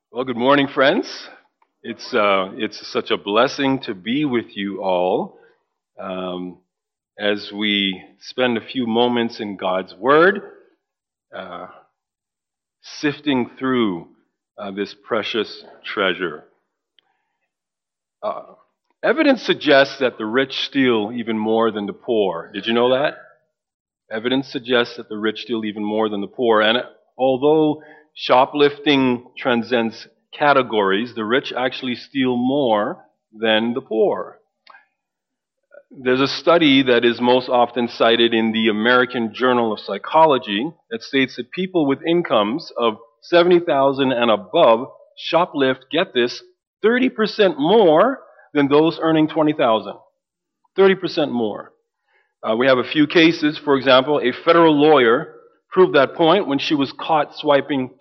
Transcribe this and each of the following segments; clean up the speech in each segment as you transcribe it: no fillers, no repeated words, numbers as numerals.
Well, good morning, friends. It's such a blessing to be with you all um, as we spend a few moments in God's Word, uh, sifting through this precious treasure. Uh, Evidence suggests that the rich steal even more than the poor. Did you know that? Evidence suggests that the rich steal even more than the poor. And although shoplifting transcends categories, the rich actually steal more than the poor. There's a study that is most often cited in the American Journal of Psychology that states that people with incomes of 70,000 and above shoplift, get this, 30% more than those earning 20,000. 30% more. We have a few cases. For example, a federal lawyer proved that point when she was caught swiping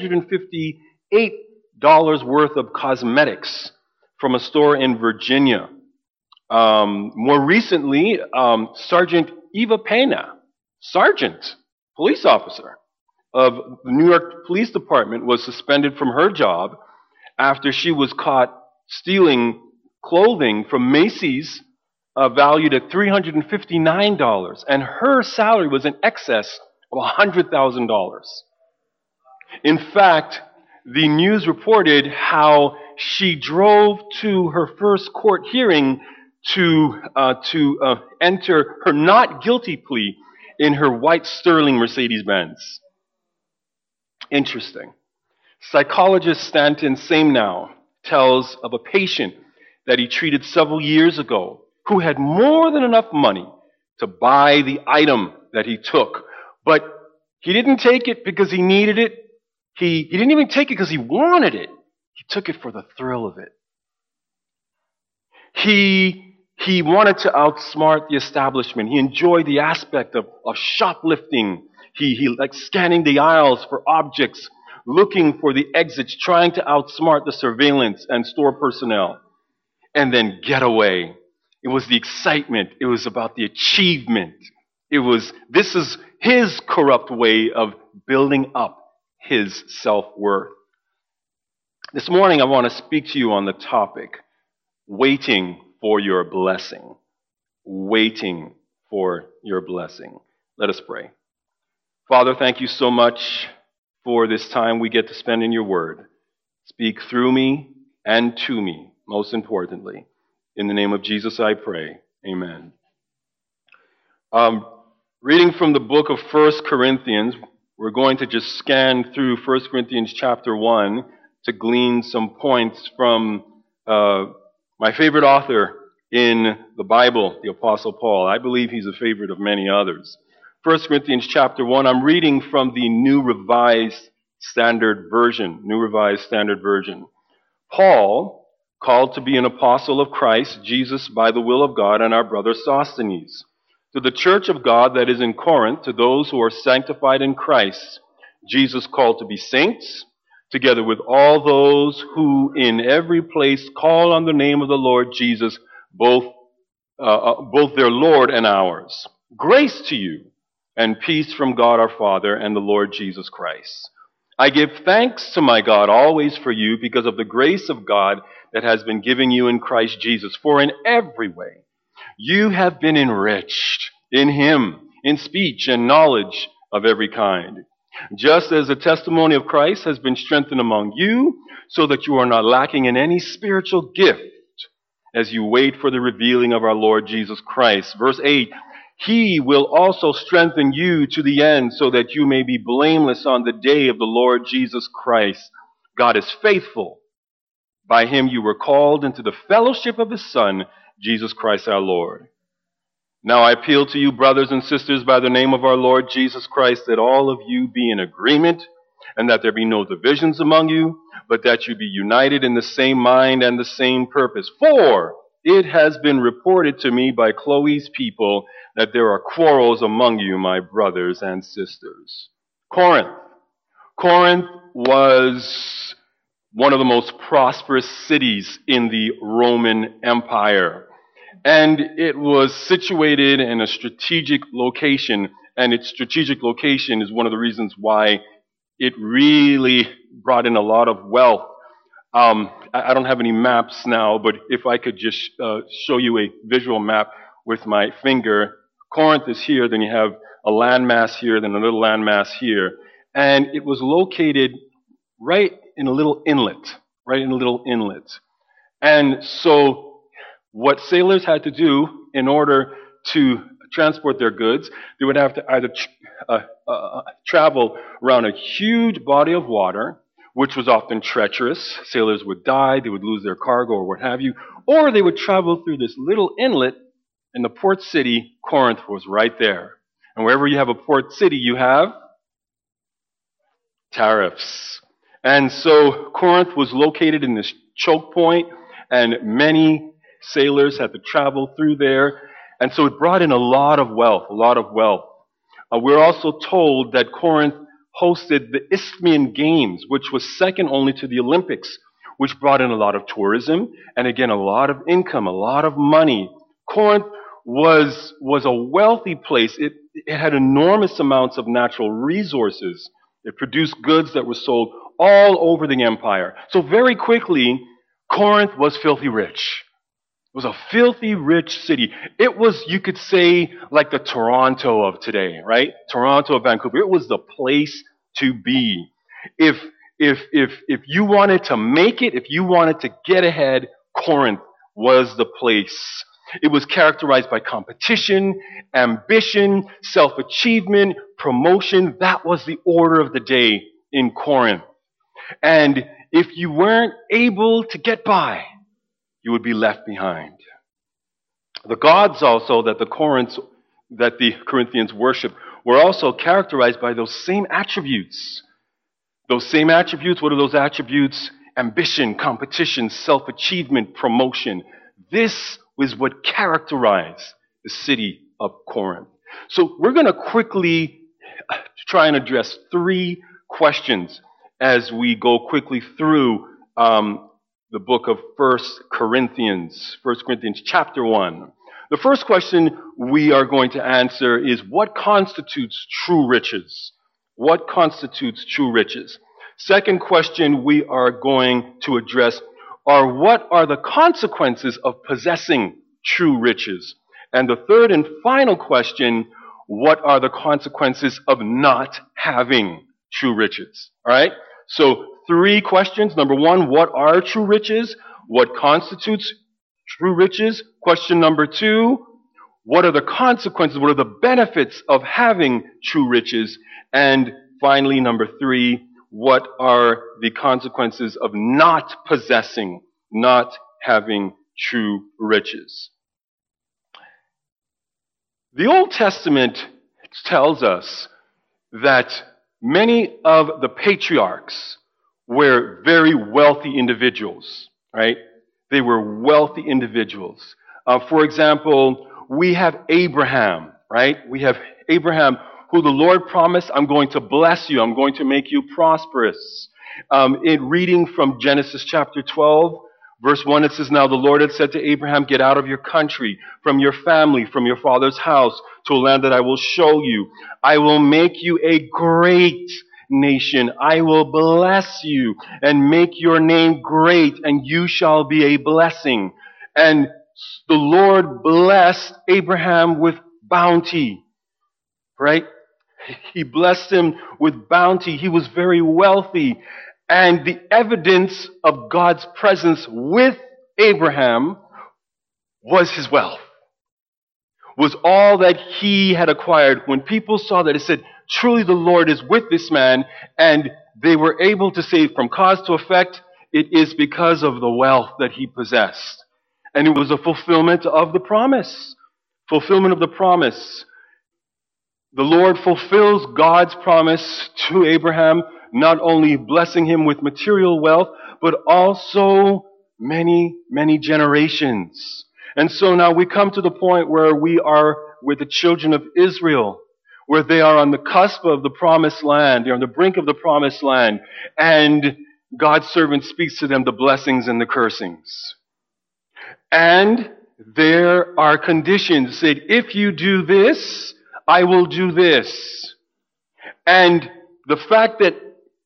$258 worth of cosmetics from a store in Virginia. More recently, Sergeant Eva Pena, police officer of the New York Police Department, was suspended from her job after she was caught stealing clothing from Macy's valued at $359, and her salary was in excess of $100,000. In fact, the news reported how she drove to her first court hearing to enter her not guilty plea in her white Sterling Mercedes-Benz. Interesting. Psychologist Stanton Samenow tells of a patient that he treated several years ago who had more than enough money to buy the item that he took. But he didn't take it because he needed it. He didn't even take it because he wanted it. He took it for the thrill of it. He wanted to outsmart the establishment. He enjoyed the aspect of shoplifting. He liked scanning the aisles for objects, looking for the exits, trying to outsmart the surveillance and store personnel, and then get away. It was the excitement. It was about the achievement. This is his corrupt way of building up his self-worth. This morning I want to speak to you on the topic, waiting for your blessing. Waiting for your blessing. Let us pray. Father, thank you so much for this time we get to spend in your word. Speak through me and to me, most importantly. In the name of Jesus I pray. Amen. Reading from the book of 1 Corinthians, we're going to just scan through 1 Corinthians chapter 1 to glean some points from my favorite author in the Bible, the Apostle Paul. I believe he's a favorite of many others. 1 Corinthians chapter 1, I'm reading from the New Revised Standard Version. Paul, called to be an apostle of Christ Jesus by the will of God, and our brother Sosthenes, to the church of God that is in Corinth, to those who are sanctified in Christ, Jesus called to be saints, together with all those who in every place call on the name of the Lord Jesus, both their Lord and ours. Grace to you and peace from God our Father and the Lord Jesus Christ. I give thanks to my God always for you because of the grace of God that has been given you in Christ Jesus. For in every way you have been enriched in him, in speech and knowledge of every kind, just as the testimony of Christ has been strengthened among you, so that you are not lacking in any spiritual gift as you wait for the revealing of our Lord Jesus Christ. Verse 8, he will also strengthen you to the end, so that you may be blameless on the day of the Lord Jesus Christ. God is faithful. By him you were called into the fellowship of his Son, Jesus Christ our Lord. Now I appeal to you, brothers and sisters, by the name of our Lord Jesus Christ, that all of you be in agreement, and that there be no divisions among you, but that you be united in the same mind and the same purpose. For it has been reported to me by Chloe's people that there are quarrels among you, my brothers and sisters. Corinth was one of the most prosperous cities in the Roman Empire. And it was situated in a strategic location, and its strategic location is one of the reasons why it really brought in a lot of wealth I don't have any maps now, but if I could just show you a visual map with my finger, Corinth is here, then you have a landmass here, then a little landmass here. And it was located right in a little inlet, right in a little inlet. And so what sailors had to do in order to transport their goods, they would have to either travel around a huge body of water, which was often treacherous. Sailors would die, they would lose their cargo or what have you, or they would travel through this little inlet, and the port city, Corinth, was right there. And wherever you have a port city, you have tariffs. And so Corinth was located in this choke point, and many sailors had to travel through there. And so it brought in a lot of wealth, a lot of wealth. We're also told that Corinth hosted the Isthmian Games, which was second only to the Olympics, which brought in a lot of tourism and again a lot of income, a lot of money. Corinth was a wealthy place. It had enormous amounts of natural resources. It produced goods that were sold all over the empire. So very quickly, Corinth was filthy rich. It was a filthy rich city. It was, you could say, like the Toronto of today, right? Toronto of Vancouver. It was the place to be. If you wanted to make it, if you wanted to get ahead, Corinth was the place. It was characterized by competition, ambition, self-achievement, promotion. That was the order of the day in Corinth. And if you weren't able to get by, you would be left behind. The gods also that the Corinthians worshiped were also characterized by those same attributes. Those same attributes, what are those attributes? Ambition, competition, self-achievement, promotion. This was what characterized the city of Corinth. So we're going to quickly try and address three questions as we go quickly through the book of 1 Corinthians chapter 1. The first question we are going to answer is, what constitutes true riches? What constitutes true riches? Second question we are going to address are, what are the consequences of possessing true riches? And the third and final question, what are the consequences of not having true riches? All right? So three questions. Number one, what are true riches? What constitutes true riches? Question number two, what are the consequences? What are the benefits of having true riches? And finally, number three, what are the consequences of not possessing, not having true riches? The Old Testament tells us that many of the patriarchs were very wealthy individuals, right? They were wealthy individuals. For example, we have Abraham, right? We have Abraham, who the Lord promised, I'm going to bless you, I'm going to make you prosperous. In reading from Genesis chapter 12, verse 1, it says, now the Lord had said to Abraham, get out of your country, from your family, from your father's house, to a land that I will show you. I will make you a great nation. I will bless you and make your name great, and you shall be a blessing. And the Lord blessed Abraham with bounty, right? He blessed him with bounty. He was very wealthy. And the evidence of God's presence with Abraham was his wealth, was all that he had acquired. When people saw that, it said, truly the Lord is with this man, and they were able to say from cause to effect, it is because of the wealth that he possessed. And it was a fulfillment of the promise. Fulfillment of the promise. The Lord fulfills God's promise to Abraham, not only blessing him with material wealth, but also many, many generations. And so now we come to the point where we are with the children of Israel, where they are on the cusp of the promised land. They're on the brink of the promised land. And God's servant speaks to them the blessings and the cursings. And there are conditions. Said, if you do this, I will do this. And the fact that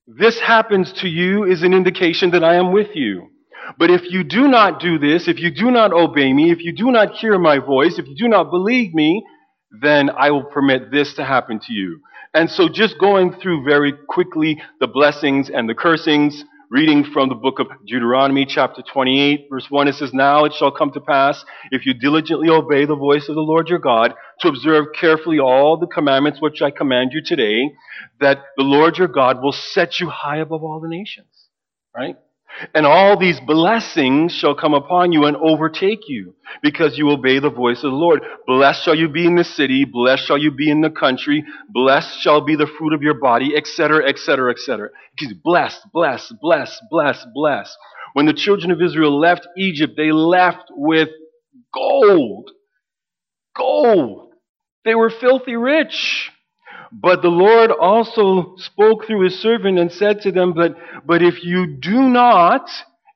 this happens to you is an indication that I am with you. But if you do not do this, if you do not obey me, if you do not hear my voice, if you do not believe me, then I will permit this to happen to you. And so just going through very quickly the blessings and the cursings, reading from the book of Deuteronomy chapter 28, verse 1, it says, "Now it shall come to pass, if you diligently obey the voice of the Lord your God, to observe carefully all the commandments which I command you today, that the Lord your God will set you high above all the nations." Right? "And all these blessings shall come upon you and overtake you, because you obey the voice of the Lord. Blessed shall you be in the city, blessed shall you be in the country, blessed shall be the fruit of your body," etc., etc., etc. Blessed, blessed, blessed, blessed, blessed. When the children of Israel left Egypt, they left with gold. Gold. They were filthy rich. But the Lord also spoke through his servant and said to them, but if you do not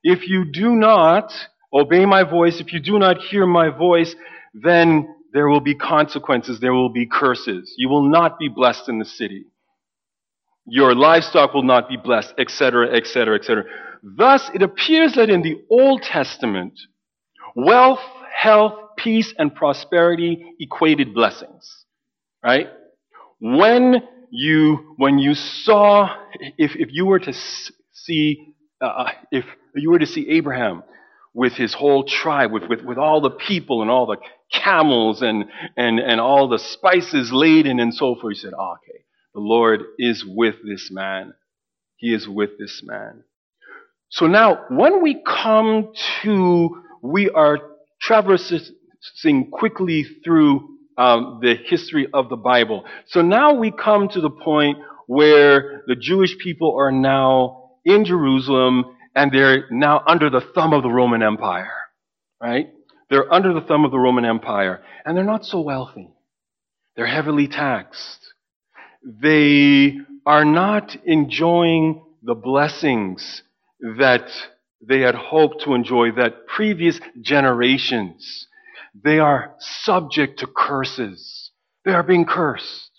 obey my voice, if you do not hear my voice, then there will be consequences, there will be curses. You will not be blessed in the city. Your livestock will not be blessed, etc., etc., etc. Thus, it appears that in the Old Testament, wealth, health, peace, and prosperity equated blessings. Right? When you saw, if you were to see Abraham with his whole tribe, with all the people and all the camels and all the spices laden and so forth, you said, "Oh, okay, the Lord is with this man. He is with this man." So now, when we are traversing quickly through the history of the Bible. So now we come to the point where the Jewish people are now in Jerusalem and they're now under the thumb of the Roman Empire, right? They're under the thumb of the Roman Empire and they're not so wealthy. They're heavily taxed. They are not enjoying the blessings that they had hoped to enjoy, that previous generations. They are subject to curses. They are being cursed.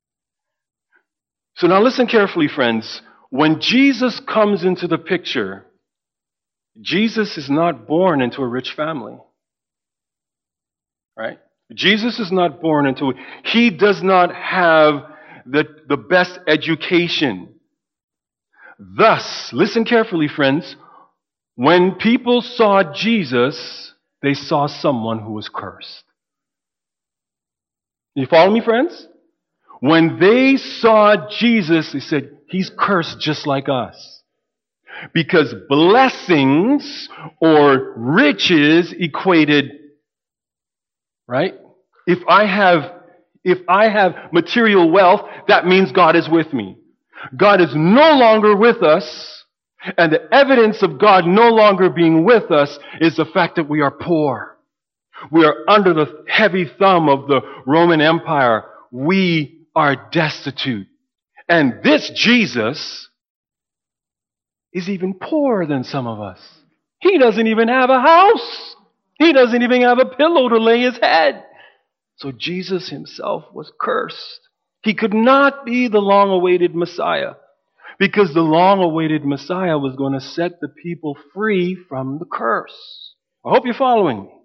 So now listen carefully, friends. When Jesus comes into the picture, Jesus is not born into a rich family. Right? Jesus is not born into it. He does not have the best education. Thus, listen carefully, friends. When people saw Jesus, they saw someone who was cursed. You follow me, friends? When they saw Jesus, they said, "He's cursed just like us." Because blessings or riches equated, right? If I have material wealth, that means God is with me. God is no longer with us. And the evidence of God no longer being with us is the fact that we are poor. We are under the heavy thumb of the Roman Empire. We are destitute. And this Jesus is even poorer than some of us. He doesn't even have a house. He doesn't even have a pillow to lay his head. So Jesus himself was cursed. He could not be the long-awaited Messiah. Because the long-awaited Messiah was going to set the people free from the curse. I hope you're following me.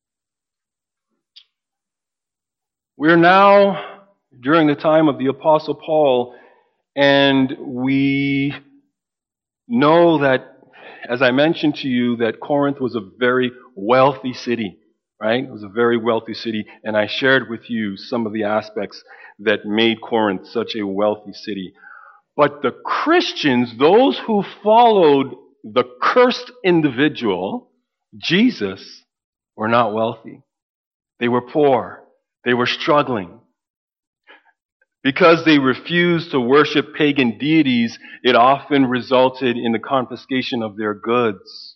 We're now during the time of the Apostle Paul, and we know that, as I mentioned to you, that Corinth was a very wealthy city, right? It was a very wealthy city, and I shared with you some of the aspects that made Corinth such a wealthy city. But the Christians, those who followed the cursed individual, Jesus, were not wealthy. They were poor. They were struggling. Because they refused to worship pagan deities, it often resulted in the confiscation of their goods.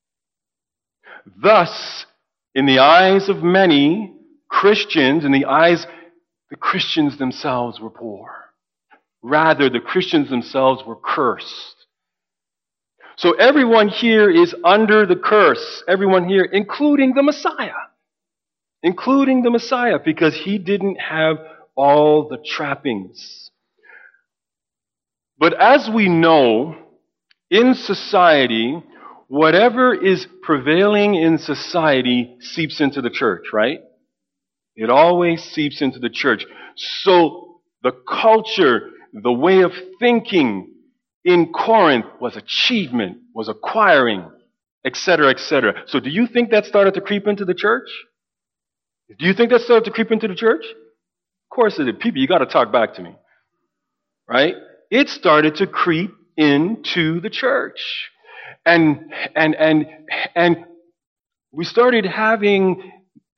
Thus, in the eyes of many Christians, the Christians themselves were poor. Rather, the Christians themselves were cursed. So everyone here is under the curse. Everyone here, including the Messiah. Including the Messiah, because he didn't have all the trappings. But as we know, in society, whatever is prevailing in society seeps into the church, right? It always seeps into the church. So the culture, the way of thinking in Corinth was achievement, was acquiring, etc., etc. So do you think that started to creep into the church? Do you think that started to creep into the church? Of course it did. People, you got to talk back to me. Right? It started to creep into the church. And we started having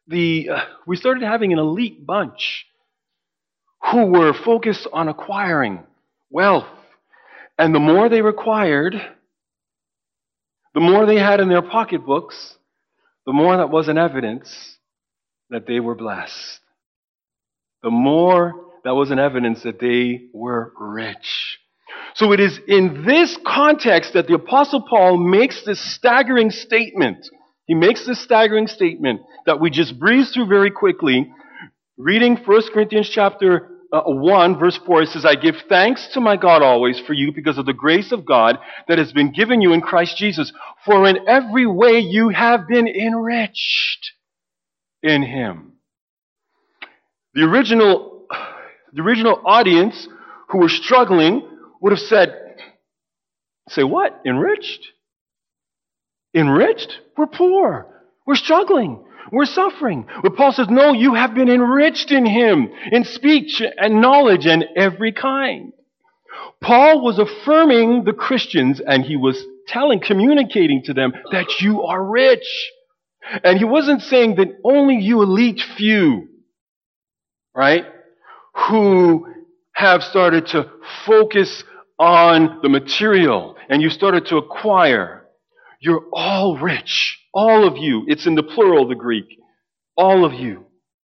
an elite bunch who were focused on acquiring wealth. And the more they required, the more they had in their pocketbooks, the more that was an evidence that they were blessed. The more that was an evidence that they were rich. So it is in this context that the Apostle Paul makes this staggering statement. He makes this staggering statement that we just breeze through very quickly. Reading 1 Corinthians chapter 1, verse 4, it says, I give thanks to my God always for you because of the grace of God that has been given you in Christ Jesus. For in every way you have been enriched in Him. The original audience who were struggling would have said, say what? Enriched? Enriched? We're poor. We're struggling. We're suffering. But Paul says, no, you have been enriched in Him, in speech and knowledge and every kind. Paul was affirming the Christians, and he was communicating to them that you are rich. And he wasn't saying that only you elite few, right, who have started to focus on the material and you started to acquire. You're all rich. All of you. It's in the plural, the Greek. All of you.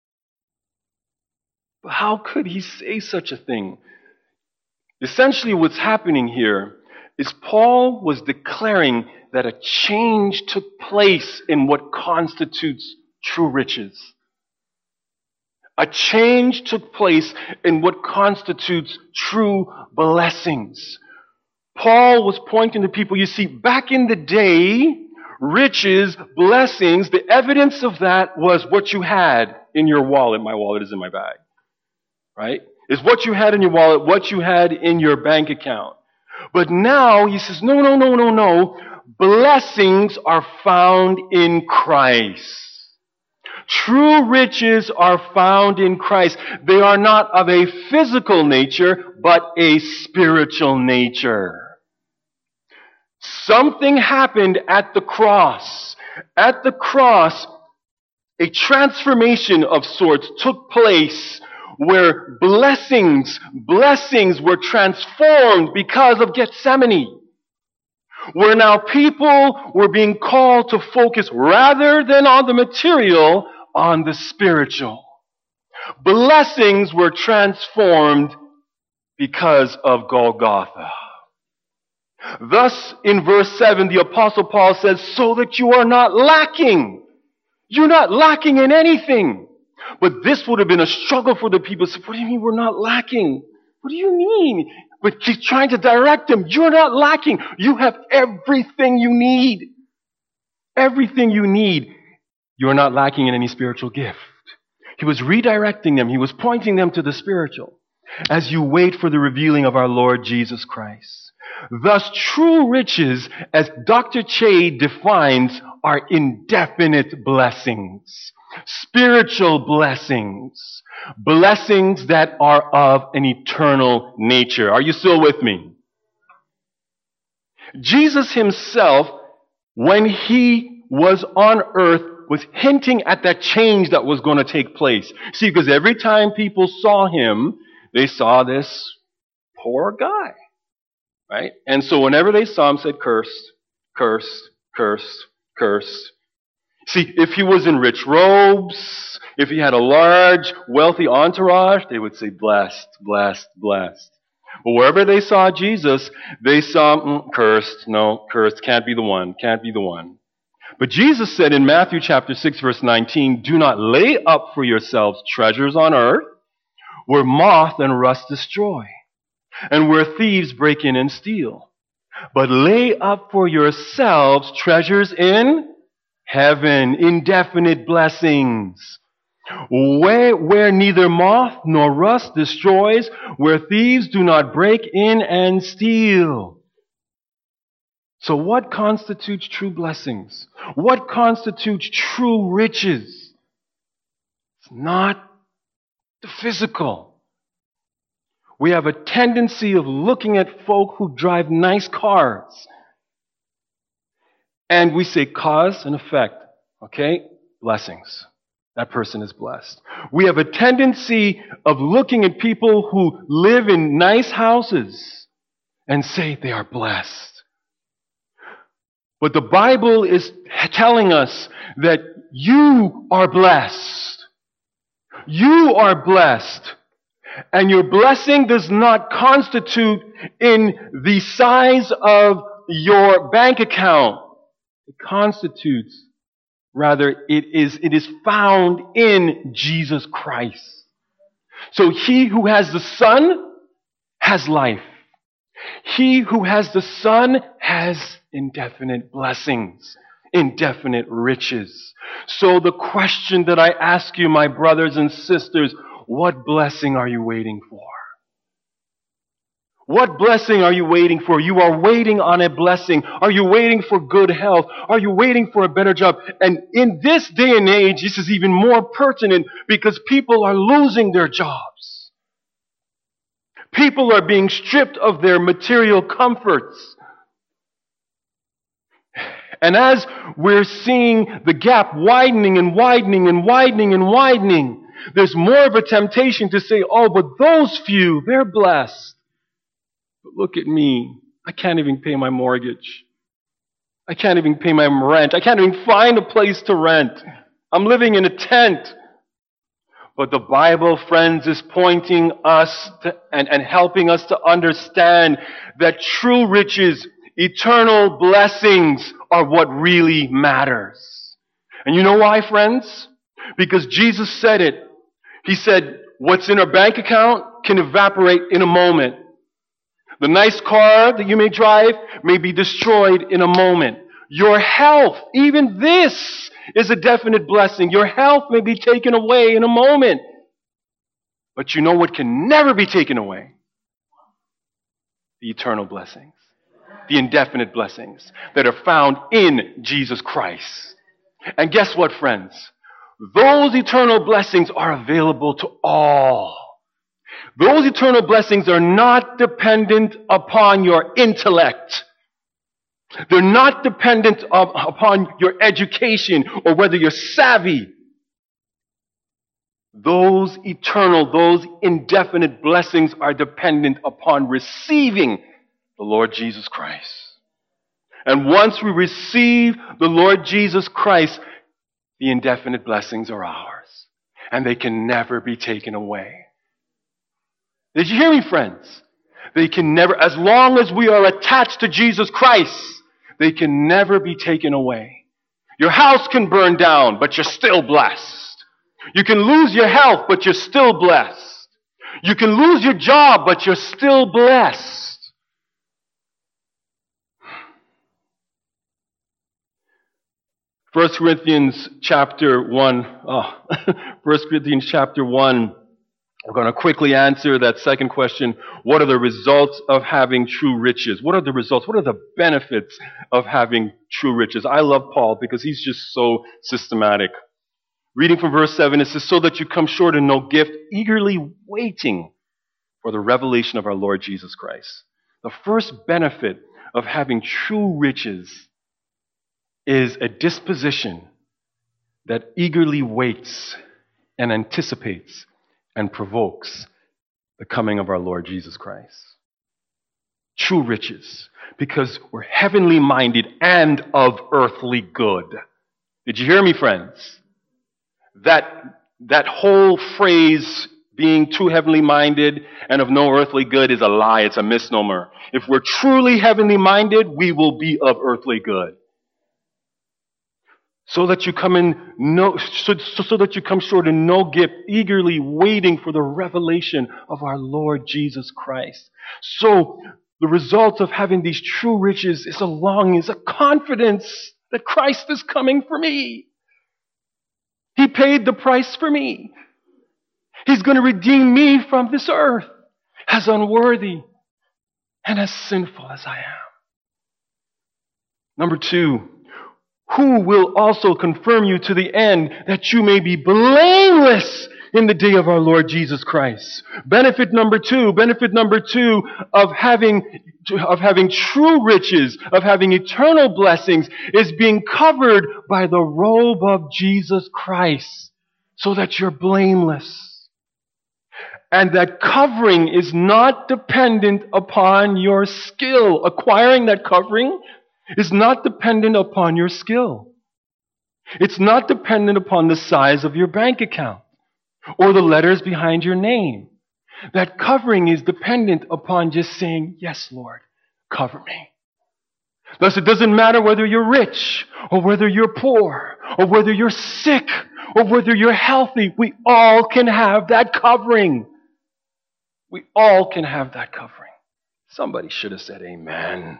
But how could he say such a thing? Essentially what's happening here is Paul was declaring that a change took place in what constitutes true riches. A change took place in what constitutes true blessings. Paul was pointing to people, you see, back in the day, riches, blessings, the evidence of that was what you had in your wallet. My wallet is in my bag. Right? Is what you had in your wallet, what you had in your bank account. But now, he says, no. Blessings are found in Christ. True riches are found in Christ. They are not of a physical nature, but a spiritual nature. Something happened at the cross. At the cross, a transformation of sorts took place where blessings were transformed because of Gethsemane. Where now people were being called to focus rather than on the material, on the spiritual. Blessings were transformed because of Golgotha. Thus, in verse 7, the Apostle Paul says, so that you are not lacking. You're not lacking in anything. But this would have been a struggle for the people. So, what do you mean we're not lacking? What do you mean? But he's trying to direct them. You're not lacking. You have everything you need. Everything you need. You're not lacking in any spiritual gift. He was redirecting them. He was pointing them to the spiritual as you wait for the revealing of our Lord Jesus Christ. Thus, true riches, as Dr. Che defines, are indefinite blessings. Spiritual blessings. Blessings that are of an eternal nature. Are you still with me? Jesus himself, when he was on earth, was hinting at that change that was going to take place. See, because every time people saw him, they saw this poor guy. Right? And so whenever they saw him, said, cursed, cursed, cursed, cursed. See, if he was in rich robes, if he had a large, wealthy entourage, they would say, blessed, blessed, blessed. But wherever they saw Jesus, they saw, cursed, no, cursed, can't be the one, can't be the one. But Jesus said in Matthew chapter 6, verse 19, do not lay up for yourselves treasures on earth, where moth and rust destroy, and where thieves break in and steal. But lay up for yourselves treasures in heaven, indefinite blessings, where neither moth nor rust destroys, where thieves do not break in and steal. So what constitutes true blessings? What constitutes true riches? It's not the physical. We have a tendency of looking at folk who drive nice cars, and we say cause and effect. Okay? Blessings. That person is blessed. We have a tendency of looking at people who live in nice houses and say they are blessed. But the Bible is telling us that you are blessed. You are blessed. And your blessing does not constitute in the size of your bank account. It constitutes, rather, it is found in Jesus Christ. So he who has the Son has life. He who has the Son has indefinite blessings, indefinite riches. So the question that I ask you, my brothers and sisters, what blessing are you waiting for? What blessing are you waiting for? You are waiting on a blessing. Are you waiting for good health? Are you waiting for a better job? And in this day and age, this is even more pertinent because people are losing their jobs. People are being stripped of their material comforts. And as we're seeing the gap widening and widening and widening and widening, there's more of a temptation to say, oh, but those few, they're blessed. But look at me. I can't even pay my mortgage. I can't even pay my rent. I can't even find a place to rent. I'm living in a tent. But the Bible, friends, is pointing us to, and helping us to understand that true riches, eternal blessings are what really matters. And you know why, friends? Because Jesus said it. He said, what's in our bank account can evaporate in a moment. The nice car that you may drive may be destroyed in a moment. Your health, even this is a definite blessing. Your health may be taken away in a moment. But you know what can never be taken away? The eternal blessings. The indefinite blessings that are found in Jesus Christ. And guess what, friends? Those eternal blessings are available to all. Those eternal blessings are not dependent upon your intellect. They're not dependent upon your education or whether you're savvy. Those eternal, those indefinite blessings are dependent upon receiving the Lord Jesus Christ. And once we receive the Lord Jesus Christ, the indefinite blessings are ours. And they can never be taken away. Did you hear me, friends? They can never, as long as we are attached to Jesus Christ, they can never be taken away. Your house can burn down, but you're still blessed. You can lose your health, but you're still blessed. You can lose your job, but you're still blessed. 1 Corinthians chapter 1. 1 Corinthians chapter 1. We're going to quickly answer that second question. What are the results of having true riches? What are the results? What are the benefits of having true riches? I love Paul because he's just so systematic. Reading from verse 7, it says, so that you come short in no gift, eagerly waiting for the revelation of our Lord Jesus Christ. The first benefit of having true riches is a disposition that eagerly waits and anticipates and provokes the coming of our Lord Jesus Christ. True riches, because we're heavenly minded and of earthly good. Did you hear me, friends? That whole phrase, being too heavenly minded and of no earthly good, is a lie. It's a misnomer. If we're truly heavenly minded, we will be of earthly good. so that you come in so that you come short in no gift, eagerly waiting for the revelation of our Lord Jesus Christ. So the result of having these true riches is a longing, is a confidence that Christ is coming for me. He paid the price for me. He's going to redeem me from this earth, as unworthy and as sinful as I am. Number 2, who will also confirm you to the end, that you may be blameless in the day of our Lord Jesus Christ. Benefit number two of having true riches, of having eternal blessings, is being covered by the robe of Jesus Christ, so that you're blameless. And that covering is not dependent upon your skill. Acquiring that covering is not dependent upon your skill. It's not dependent upon the size of your bank account or the letters behind your name. That covering is dependent upon just saying, yes, Lord, cover me. Thus, it doesn't matter whether you're rich or whether you're poor or whether you're sick or whether you're healthy. We all can have that covering. We all can have that covering. Somebody should have said amen.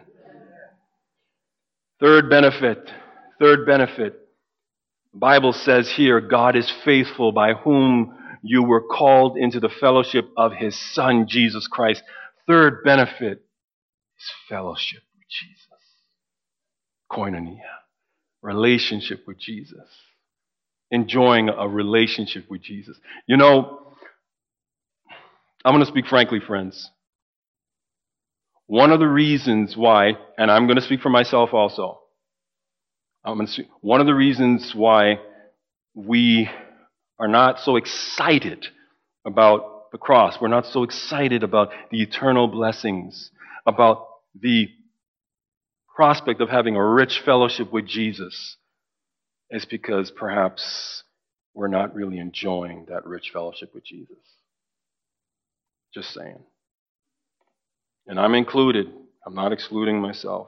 Third benefit. The Bible says here, God is faithful, by whom you were called into the fellowship of His Son, Jesus Christ. Third benefit is fellowship with Jesus. Koinonia. Relationship with Jesus. Enjoying a relationship with Jesus. You know, I'm going to speak frankly, friends. One of the reasons why, and I'm going to speak for myself also, one of the reasons why we are not so excited about the cross, we're not so excited about the eternal blessings, about the prospect of having a rich fellowship with Jesus, is because perhaps we're not really enjoying that rich fellowship with Jesus. Just saying. And I'm included. I'm not excluding myself.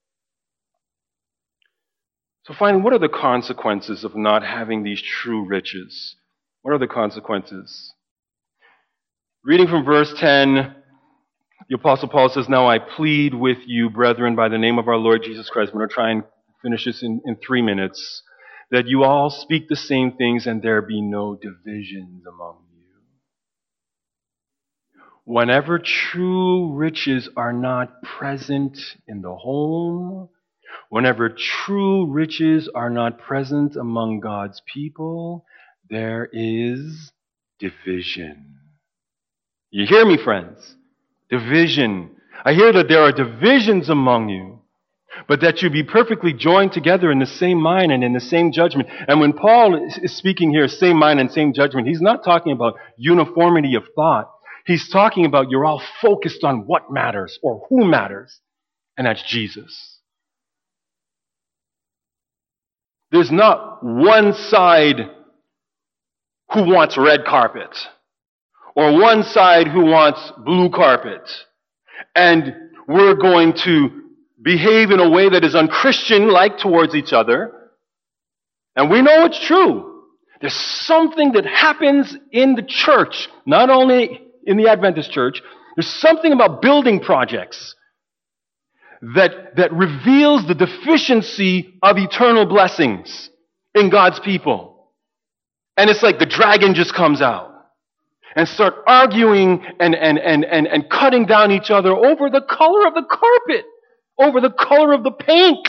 So finally, what are the consequences of not having these true riches? What are the consequences? Reading from verse 10, the Apostle Paul says, "Now I plead with you, brethren, by the name of our Lord Jesus Christ." I'm going to try and finish this in 3 minutes. "That you all speak the same things and there be no divisions among you." Whenever true riches are not present in the home, whenever true riches are not present among God's people, there is division. You hear me, friends? Division. I hear that there are divisions among you, but that you be perfectly joined together in the same mind and in the same judgment. And when Paul is speaking here, same mind and same judgment, he's not talking about uniformity of thought. He's talking about you're all focused on what matters or who matters, and that's Jesus. There's not one side who wants red carpet or one side who wants blue carpet, and we're going to behave in a way that is unchristian-like towards each other. And we know it's true. There's something that happens in the church, not only in the Adventist church. There's something about building projects that reveals the deficiency of eternal blessings in God's people. And it's like the dragon just comes out and start arguing and cutting down each other over the color of the carpet, over the color of the paint.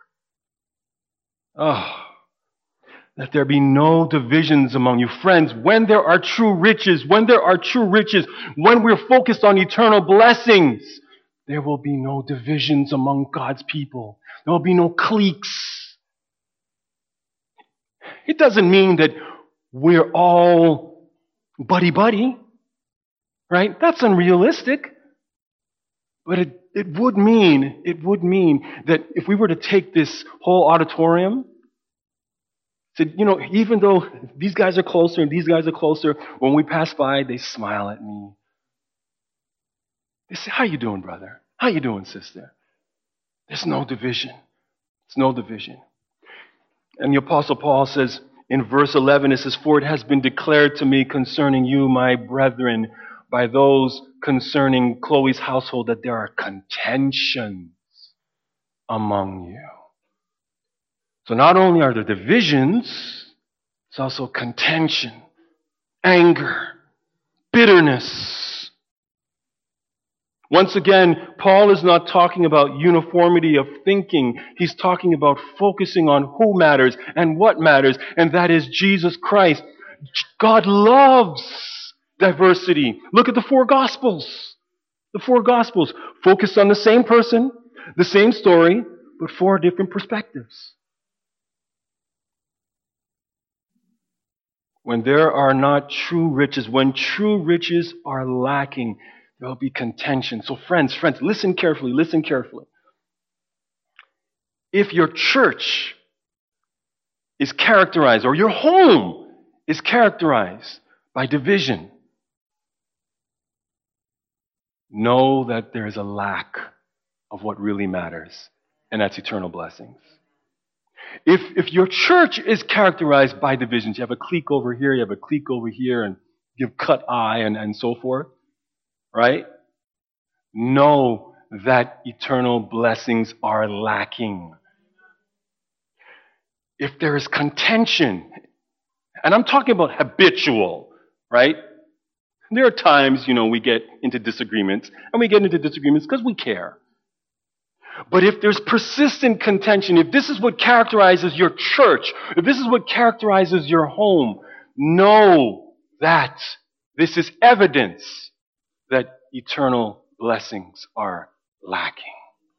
Oh, that there be no divisions among you. Friends, when there are true riches, when we're focused on eternal blessings, there will be no divisions among God's people. There will be no cliques. It doesn't mean that we're all buddy-buddy, right? That's unrealistic. But it would mean that if we were to take this whole auditorium, said, you know, even though these guys are closer and these guys are closer, when we pass by, they smile at me. They say, "How you doing, brother? How you doing, sister?" There's no division. There's no division. And the Apostle Paul says in verse 11, it says, "For it has been declared to me concerning you, my brethren, by those concerning Chloe's household, that there are contentions among you." So not only are there divisions, it's also contention, anger, bitterness. Once again, Paul is not talking about uniformity of thinking. He's talking about focusing on who matters and what matters, and that is Jesus Christ. God loves diversity. Look at the four Gospels. The four Gospels focused on the same person, the same story, but four different perspectives. When there are not true riches, when true riches are lacking, there will be contention. So friends, listen carefully, listen carefully. If your church is characterized, or your home is characterized by division, know that there is a lack of what really matters, and that's eternal blessings. If your church is characterized by divisions, you have a clique over here, you have a clique over here, and you have cut eye and so forth, right? Know that eternal blessings are lacking. If there is contention, and I'm talking about habitual, right? There are times, we get into disagreements, and we get into disagreements because we care. But if there's persistent contention, if this is what characterizes your church, if this is what characterizes your home, know that this is evidence that eternal blessings are lacking.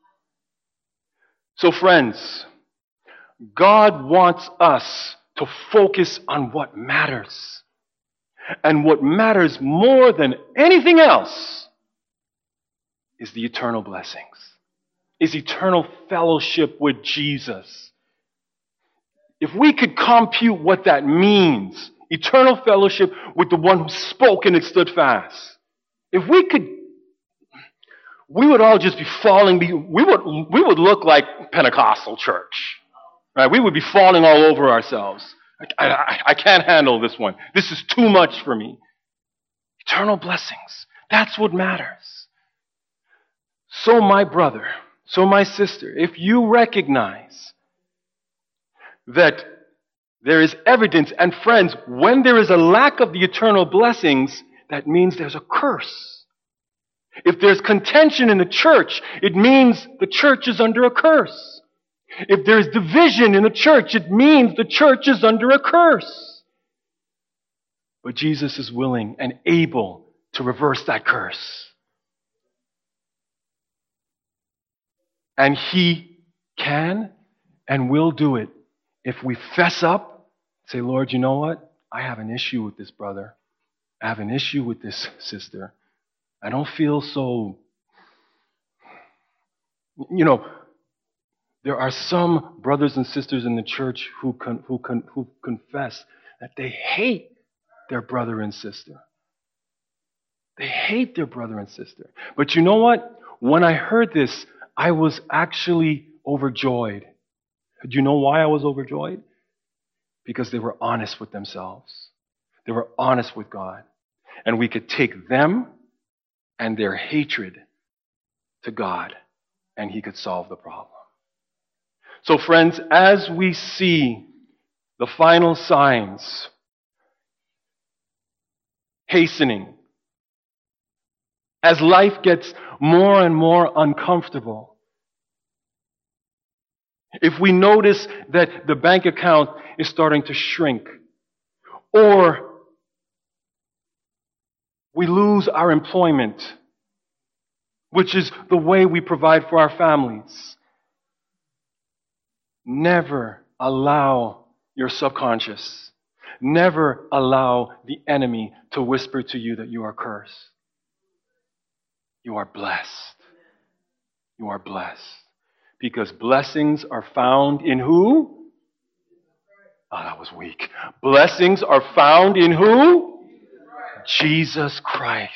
So friends, God wants us to focus on what matters. And what matters more than anything else is the eternal blessings, is eternal fellowship with Jesus. If we could compute what that means, eternal fellowship with the one who spoke and it stood fast, if we could, we would all just be falling, we would look like Pentecostal church, right? We would be falling all over ourselves. I can't handle this one. This is too much for me. Eternal blessings, that's what matters. So my brother, so my sister, if you recognize that there is evidence, and friends, when there is a lack of the eternal blessings, that means there's a curse. If there's contention in the church, it means the church is under a curse. If there's division in the church, it means the church is under a curse. But Jesus is willing and able to reverse that curse. And He can and will do it if we fess up, say, Lord, you know what? I have an issue with this brother. I have an issue with this sister. I don't feel so, there are some brothers and sisters in the church who confess that they hate their brother and sister. They hate their brother and sister. But you know what? When I heard this, I was actually overjoyed. Do you know why I was overjoyed? Because they were honest with themselves. They were honest with God. And we could take them and their hatred to God, and He could solve the problem. So friends, as we see the final signs hastening, as life gets more and more uncomfortable, if we notice that the bank account is starting to shrink, or we lose our employment, which is the way we provide for our families, never allow your subconscious, never allow the enemy to whisper to you that you are cursed. You are blessed. You are blessed. Because blessings are found in who? Oh, that was weak. Blessings are found in who? Jesus Christ.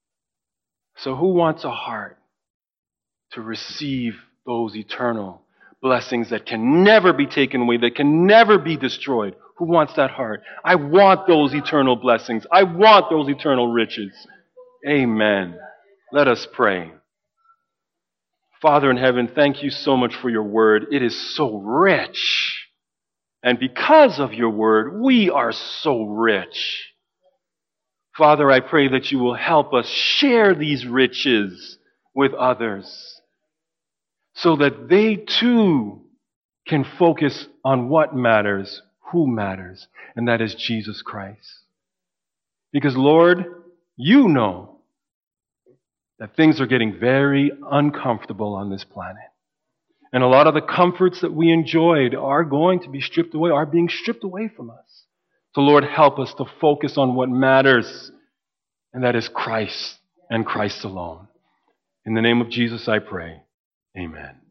So who wants a heart to receive those eternal blessings that can never be taken away, that can never be destroyed. Who wants that heart? I want those eternal blessings. I want those eternal riches. Amen. Let us pray. Father in heaven, thank you so much for your word. It is so rich. And because of your word, we are so rich. Father, I pray that you will help us share these riches with others so that they too can focus on what matters, who matters, and that is Jesus Christ. Because, Lord, you know that things are getting very uncomfortable on this planet. And a lot of the comforts that we enjoyed are going to be stripped away, are being stripped away from us. So, Lord, help us to focus on what matters, and that is Christ and Christ alone. In the name of Jesus, I pray. Amen.